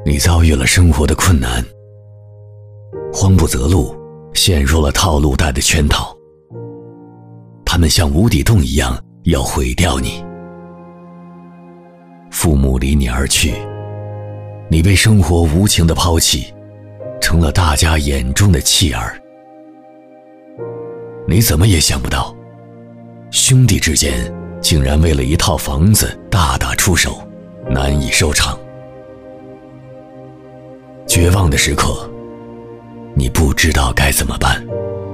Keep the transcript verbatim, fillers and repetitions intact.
你遭遇了生活的困难，慌不择路，陷入了套路贷的圈套。他们像无底洞一样要毁掉你。父母离你而去，你被生活无情地抛弃，成了大家眼中的弃儿。你怎么也想不到，兄弟之间竟然为了一套房子大打出手，难以收场。绝望的时刻，你不知道该怎么办。